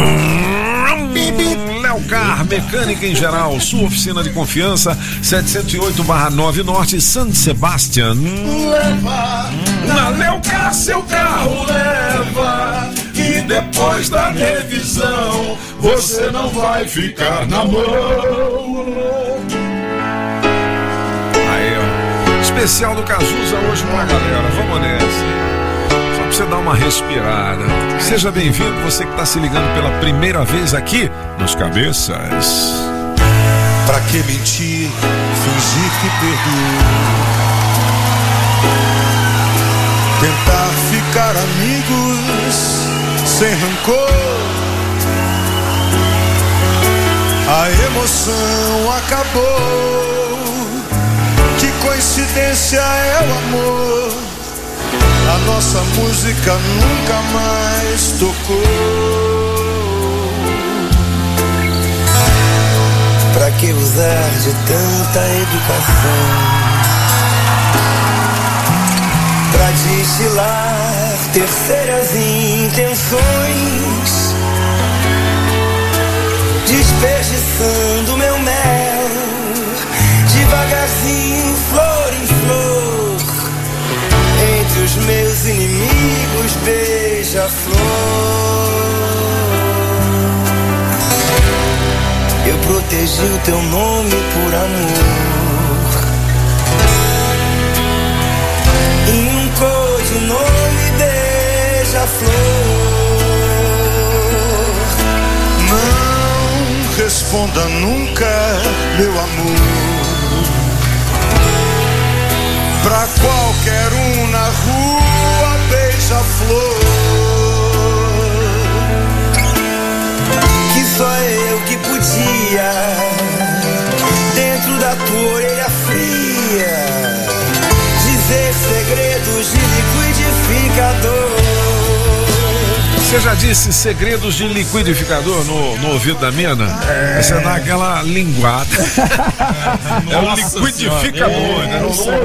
Léo Car, mecânica em geral, sua oficina de confiança, setecentos e oito barra nove Norte, San Sebastián. Leva na Léo Car seu carro, leva, e depois da revisão você não vai ficar na mão. Aí, ó, especial do Cazuza hoje pra galera, vamos nessa. Você dá uma respirada. Seja bem-vindo, você que está se ligando pela primeira vez aqui nos Cabeças. Pra que mentir, fingir que perdoou, tentar ficar amigos sem rancor. A emoção acabou. Que coincidência é o amor. A nossa música nunca mais tocou. Pra que usar de tanta educação? Pra destilar terceiras intenções, desperdiçando meu mel, devagarzinho, flor em flor. Entre os meus inimigos, beija-flor. Eu protegi o teu nome por amor. Em um codinome, beija-flor. Não responda nunca, meu amor, pra qualquer um na rua, beija-flor. Que só eu que podia, dentro da tua orelha fria, dizer segredos de liquidificador. Você já disse segredos de liquidificador no, no ouvido da mina? É. Você dá aquela linguada. É o liquidificador, né?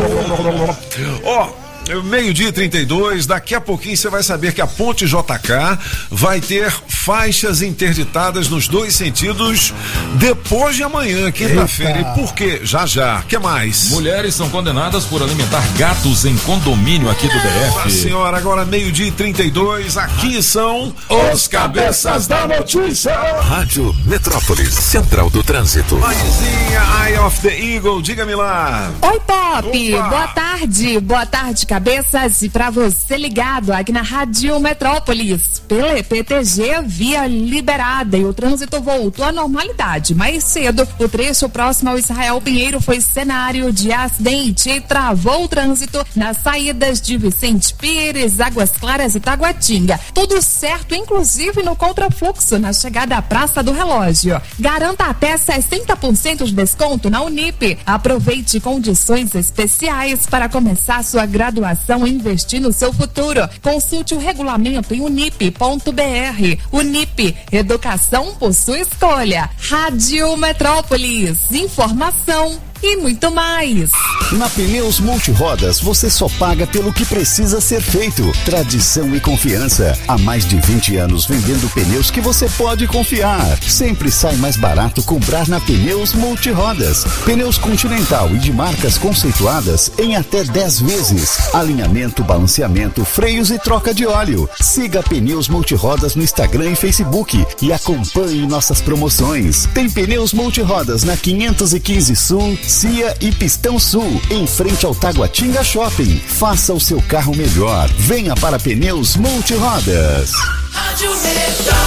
Ó, meio-dia e trinta e dois, daqui a pouquinho você vai saber que a Ponte J K vai ter faixas interditadas nos dois sentidos depois de amanhã, quinta-feira. E por quê? Já já. O que mais? Mulheres são condenadas por alimentar gatos em condomínio aqui do D F. Nossa senhora, agora meio-dia e trinta e dois, aqui são os Cabeças da Notícia. Rádio Metrópolis, Central do Trânsito. Maisinha, Eye of the Eagle, diga-me lá. Oi, Pop, Opa. Boa tarde, boa tarde, cabeças, e pra você ligado aqui na Rádio Metrópolis, pela E P T G, via liberada e o trânsito voltou à normalidade. Mais cedo, o trecho próximo ao Israel Pinheiro foi cenário de acidente e travou o trânsito nas saídas de Vicente Pires, Águas Claras e Taguatinga. Tudo certo, inclusive no contrafluxo na chegada à Praça do Relógio. Garanta até sessenta por cento de desconto na Unip. Aproveite condições especiais para começar sua graduação inovação e investir no seu futuro. Consulte o regulamento em unip ponto br. Unip, educação por sua escolha. Rádio Metrópolis, informação e muito mais. Na Pneus Multirodas você só paga pelo que precisa ser feito. Tradição e confiança. Há mais de vinte anos vendendo pneus que você pode confiar. Sempre sai mais barato comprar na Pneus Multirodas. Pneus Continental e de marcas conceituadas em até dez vezes. Alinhamento, balanceamento, freios e troca de óleo. Siga Pneus Multirodas no Instagram e Facebook e acompanhe nossas promoções. Tem Pneus Multirodas na quinhentos e quinze Sul, Cia e Pistão Sul, em frente ao Taguatinga Shopping. Faça o seu carro melhor. Venha para Pneus Multirodas. Rádio Metrópolis.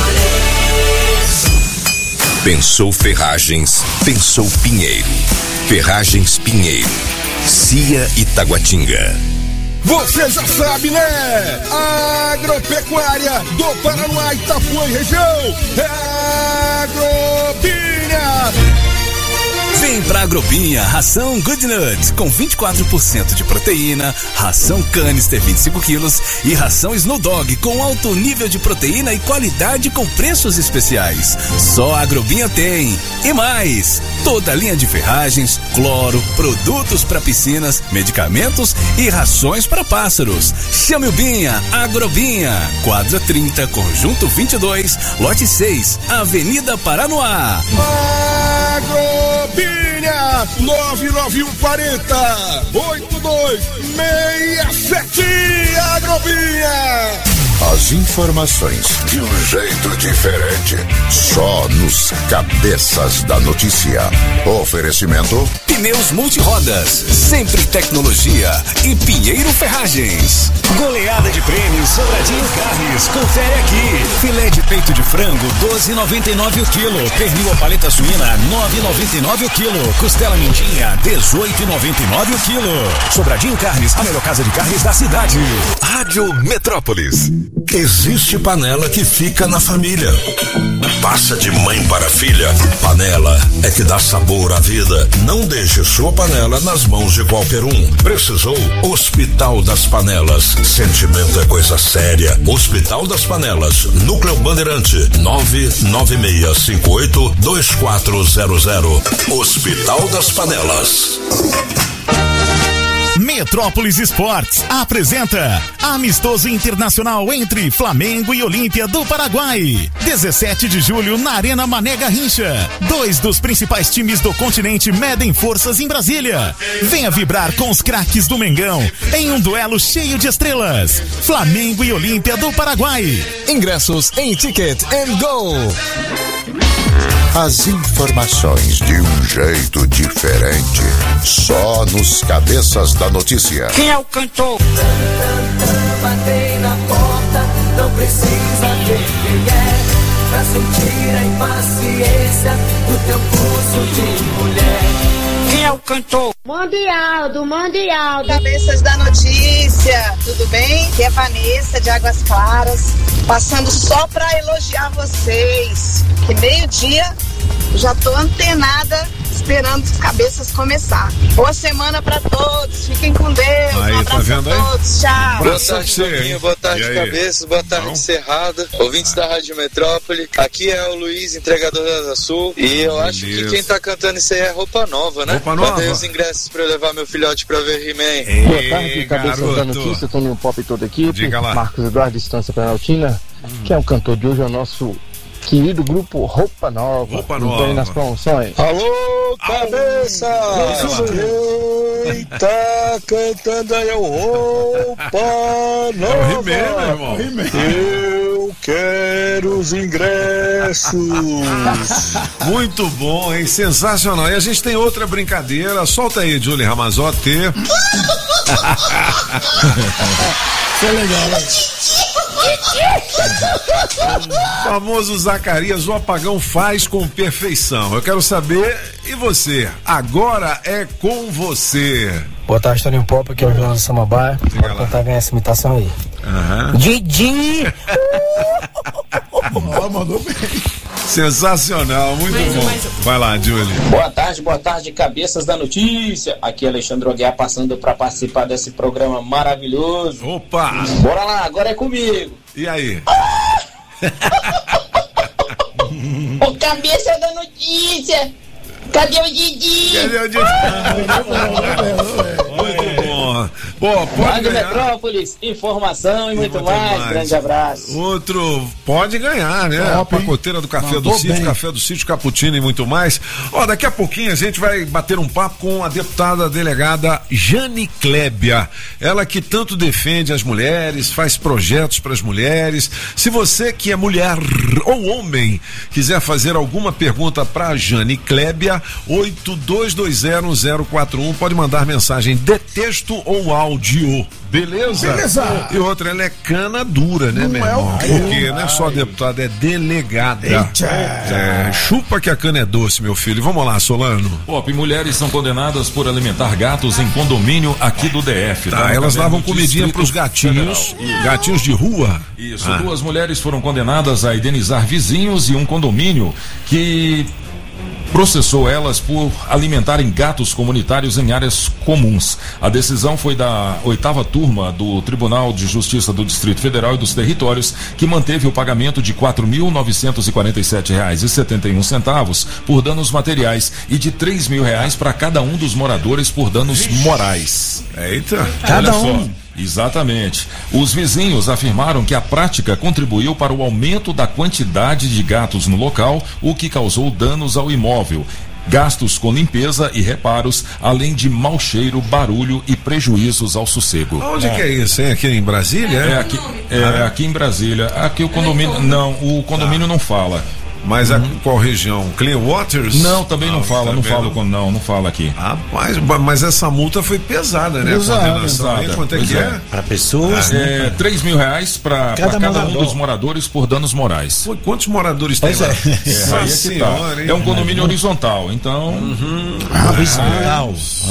Pensou Ferragens, pensou Pinheiro. Ferragens Pinheiro. Cia e Taguatinga. Você já sabe, né? Agropecuária do Paraná, Itapuã e região. É Agrobinha. Vem pra Agrobinha, ração Good Nuts com vinte e quatro por cento de proteína, ração Canister vinte e cinco quilos e ração Snow Dog com alto nível de proteína e qualidade com preços especiais. Só a Agrobinha tem. E mais, toda a linha de ferragens, cloro, produtos para piscinas, medicamentos e rações para pássaros. Chame o Binha, Agrobinha, quadra trinta, conjunto vinte e dois, lote seis, Avenida Paranoá. Agrobinha nove nove um quatro zero oito dois seis sete. Agrobinha. As informações de um jeito diferente, só nos Cabeças da Notícia. Oferecimento Pneus Multirodas, sempre tecnologia e Pinheiro Ferragens. Goleada de prêmios Sobradinho Carnes, confere aqui. Filé de peito de frango doze e noventa e nove o quilo, pernil ou paleta suína nove e noventa e nove o quilo, costela mindinha dezoito e noventa e nove o quilo. Sobradinho Carnes, a melhor casa de carnes da cidade. Rádio Metrópolis. Existe panela que fica na família. Passa de mãe para filha. Panela é que dá sabor à vida. Não deixe sua panela nas mãos de qualquer um. Precisou? Hospital das Panelas. Sentimento é coisa séria. Hospital das Panelas. Núcleo Bandeirante. nove nove seis cinco oito dois quatro zero zero. Hospital das Panelas. Metrópolis Esportes apresenta Amistoso Internacional entre Flamengo e Olímpia do Paraguai. dezessete de julho na Arena Mané Garrincha. Dois dos principais times do continente medem forças em Brasília. Venha vibrar com os craques do Mengão em um duelo cheio de estrelas. Flamengo e Olímpia do Paraguai. Ingressos em Ticket and Go. As informações de um jeito diferente, só nos Cabeças da Notícia. Quem é o cantor? Batei na porta, não precisa ver quem é, pra sentir a impaciência do teu pulso de mulher. Quem é o cantor? Mundial, do Mundial. Cabeças da Notícia, tudo bem? Aqui é Vanessa de Águas Claras, passando só pra elogiar vocês, que meio-dia já tô antenada esperando os Cabeças começar. Boa semana pra todos, fiquem com Deus. Aí, um abraço tá vendo a todos, aí? tchau. Boa tarde, Toquinho, boa tarde, Cabeças, boa tarde, Não. Cerrada, ouvintes da Rádio Metrópole. Aqui é o Luiz, entregador da Asa Sul, e eu acho que quem tá cantando isso aí é Roupa Nova, né? Roupa Nova. Mandei os ingressos pra eu levar meu filhote pra ver He-Man. Boa tarde, Cabeças da Notícia, Toninho Pop e toda a equipe. Diga lá. Marcos Eduardo, Estância Planaltina. Quem é o cantor de hoje é o nosso querido grupo Roupa Nova. Roupa Então, Nova. nas promoções. Alô, Cabeça! Quem tá cantando aí é o Roupa Nova. É o He-Man, meu irmão. Eu quero os ingressos. Muito bom, hein? Sensacional. E a gente tem outra brincadeira. Solta aí, Julie Ramazotti. Isso é legal, né? O famoso Zacarias, o apagão faz com perfeição. Eu quero saber, e você? Agora é com você. Boa tarde, Toninho Pop, aqui é o João Samambaia. Vou tentar ganhar essa imitação aí. Aham. Didi! Ó, mandou bem. Sensacional, muito Mais um, bom. mais um. Vai lá, Julie. Boa tarde, boa tarde, cabeças da notícia. Aqui é Alexandre Aguiar passando para participar desse programa maravilhoso. Opa! Bora lá, agora é comigo. E aí? Ô cabeça da notícia! Cadê o Didi? Cadê o Didi? Muito bom. Pô, pode Rádio ganhar. Metrópolis, informação e muito, muito mais. mais. Grande abraço. Outro pode ganhar, né? Top, a hein? pacoteira do Café Mandou do Sítio, bem. Café do Sítio, cappuccino e muito mais. Ó, daqui a pouquinho a gente vai bater um papo com a deputada delegada Jane Klebia. Ela que tanto defende as mulheres, faz projetos para as mulheres. Se você que é mulher ou homem quiser fazer alguma pergunta para Jane Klebia, oito dois dois zero zero quatro um, pode mandar mensagem de texto ou áudio. Beleza? Beleza. E outra, ela é cana dura, né, Não meu é irmão? o quê? Porque não é só deputada, é delegada. Eita. É, chupa que a cana é doce, meu filho. Vamos lá, Solano. Pop, mulheres são condenadas por alimentar gatos em condomínio aqui do D F. Tá, elas davam comidinha pros gatinhos, gatinhos de rua. Isso, Ah. duas mulheres foram condenadas a indenizar vizinhos e um condomínio que processou elas por alimentarem gatos comunitários em áreas comuns. A decisão foi da oitava turma do Tribunal de Justiça do Distrito Federal e dos Territórios, que manteve o pagamento de quatro mil novecentos e quarenta e sete reais e setenta e um centavos por danos materiais e de três mil reais para cada um dos moradores por danos morais. Eita, cada um. Exatamente. Os vizinhos afirmaram que a prática contribuiu para o aumento da quantidade de gatos no local, o que causou danos ao imóvel, gastos com limpeza e reparos, além de mau cheiro, barulho e prejuízos ao sossego. Onde que é isso, hein? Aqui em Brasília? É aqui, é aqui em Brasília. Aqui o condomínio, não, o condomínio não fala. Mas a qual região? Clean Waters? Não, também não, Ah, fala, não também fala, não. com- não, não fala aqui. Rapaz, mas essa multa foi pesada, né? Pesada, A condenação aí, pesada. quanto é que Pois é? é. Para pessoas, É, né? três mil reais para Cada cada, cada um morador. dos moradores por danos morais. Pô, quantos moradores tem Pois lá? é. É, aí é, que tá. Senhora, hein? É um condomínio horizontal, então. Ah, horizontal.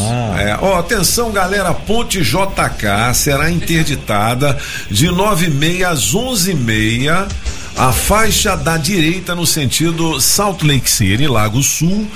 É, ó, atenção, galera, Ponte J K será interditada de nove e meia às onze e meia. A faixa da direita no sentido Salt Lake City, Lago Sul,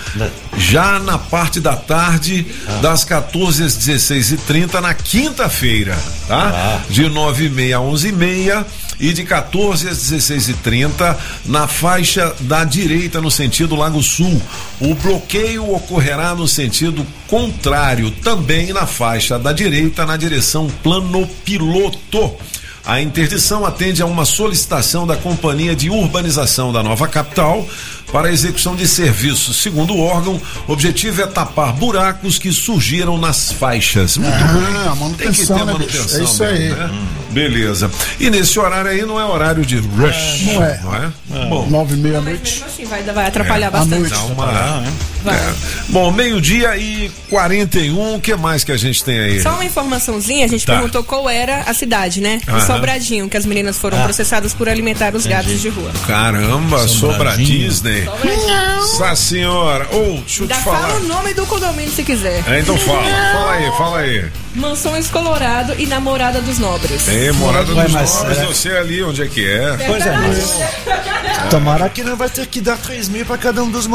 já na parte da tarde, das quatorze às dezesseis e trinta na quinta-feira, tá? De nove e meia a onze e meia e de quatorze às dezesseis e trinta na faixa da direita no sentido Lago Sul. O bloqueio ocorrerá no sentido contrário, também na faixa da direita na direção Plano Piloto. A interdição atende a uma solicitação da Companhia de Urbanização da Nova Capital para a execução de serviços. Segundo o órgão, o objetivo é tapar buracos que surgiram nas faixas. Muito Ah, bem. Tem que ter manutenção, né, manutenção. bicho? É isso mesmo, aí. né? Beleza. E nesse horário aí não é horário de rush. Não é. Não é? Bom, nove e meia à noite. Assim, vai, vai atrapalhar É, bastante. Dá uma- é. Bom, meio-dia e quarenta e um. O que mais que a gente tem aí? Só uma informaçãozinha, a gente Tá. perguntou qual era a cidade, né? Aham. O Sobradinho, que as meninas foram Ah. processadas por alimentar os gatos de rua. Caramba, Sobra Sobradinho. Disney. Sobradinho. Nossa senhora. Ou, deixa eu Ainda te falar. fala o nome do condomínio se quiser. É, então fala, fala aí, fala aí. Mansões Colorado e Namorada dos Nobres. É, morada Ué, dos mas nobres, será- eu sei ali onde é que é. Pois é, mas tomara que não vai ter que dar três mil para cada um dos